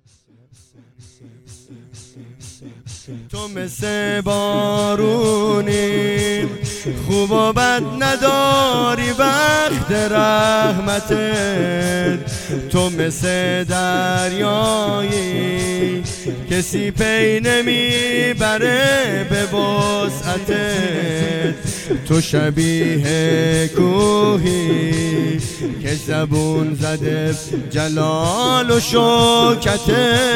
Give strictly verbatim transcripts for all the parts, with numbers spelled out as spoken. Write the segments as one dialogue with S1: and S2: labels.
S1: تو مثل بارونی خوب و بد نداری وقت رحمتت، تو مثل دریایی کسی پی نمیبره به وسعتت، تو شبیه کوهی که زبون زده جلال و شوکتت،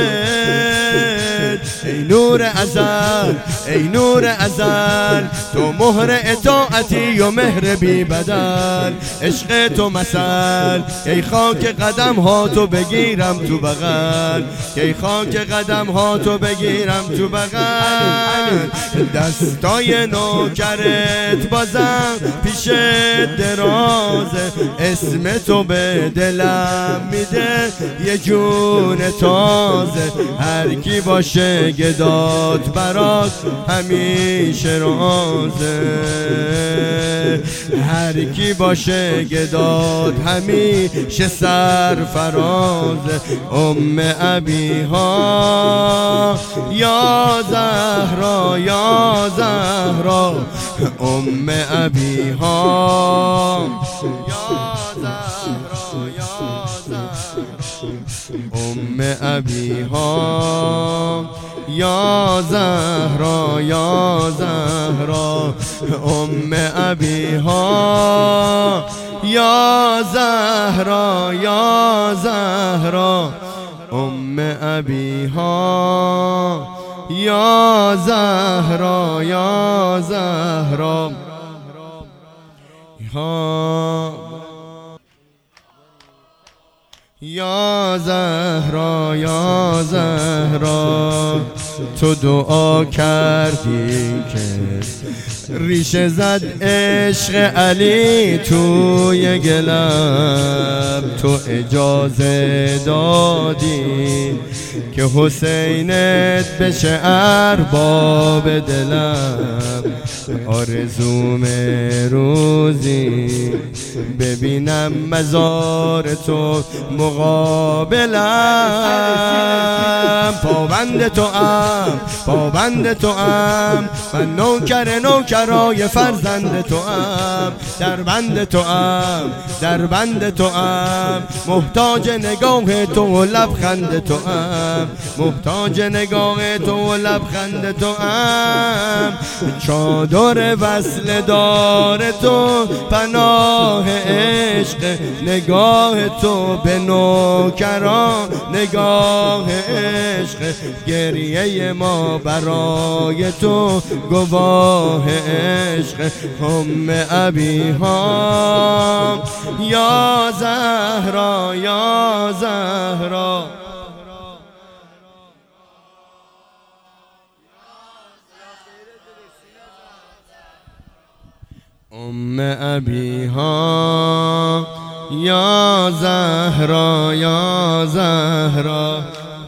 S1: ای نور ازل ای نور ازل تو مهر اطاعتی و مهر بی بدل، عشق تو مثل ای خاک قدم ها تو بگیرم تو بغل، ای خاک قدم ها تو بگیرم تو بغل، دستای نوکرت بازم پیش درازه، اسم تو به دلم میده یه جون تازه، هر کی باشه گدات برات همیشه رازه، هر کی باشه گدات همیشه سرفرازه، ام ابیها یا زهرا یا زهرا، ام ابیها یا زهرا یا زهرا، ام ابیها یا زهرا یا زهرا، ام ابیها یا زهرا یا زهرا، ام ابیها یا زهرا یا زهرا، یا زهرا یا زهرا، تو دعا کردی که ریشه زد عشق علی توی گلم، تو اجازه دادی که حسینت بشه ارباب دلم، آرزوم روزی ببینم مزار تو مقابلم، پابند تو ام پابند تو ام من نوکر نوکرای فرزند تو ام، در بند تو ام در بند تو ام، محتاج نگاه تو و لبخند تو ام، محتاج نگاه تو و لبخند تو ام، چادر وصل دار تو پناه عشق، نگاه تو به نوکران نگاه عشق، گریه ما برای تو گواه عشق، ام ابیها یا زهرا یا زهرا، ام ابیها یا زهرا یا زهرا،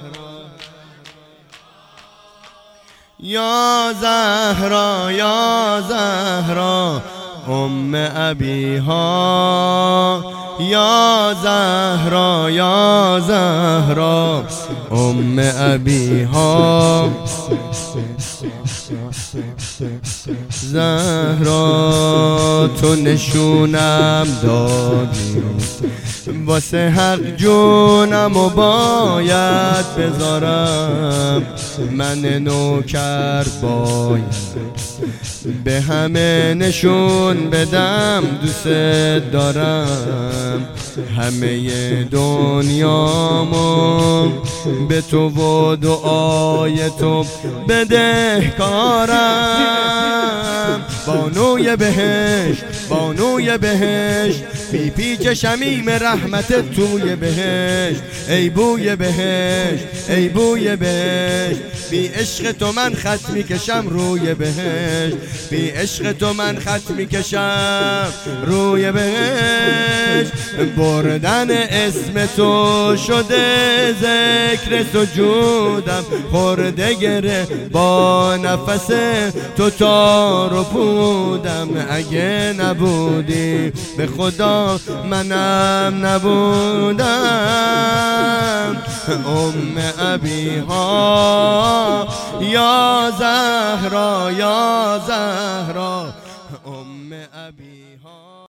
S1: یا زهرا یا زهرا، ام ابیها یا زهرا یا زهرا، ام ابیها زهرا، تو نشونم دادی واسه حق جونم و باید بذارم، من نوکر باید به همه نشون بدم دوست دارم، همه دنیامو به تو و دعای تو بدهکارم، بانوی بهشت بانوی بهشت بی پیچ شمیم رحمت توی بهشت، ای بوی بهشت ای بوی بهشت، بی عشق تو من خط میکشم روی بهشت، بی عشق تو من خط میکشم روی بهشت، بردن اسم تو شده ذکر سجودم، خورده گره با نفس تو تار و پود بودم اگه نبودی، به خدا منم نبودم. ام ابیها یا زهرا یا زهرا ام ابیها.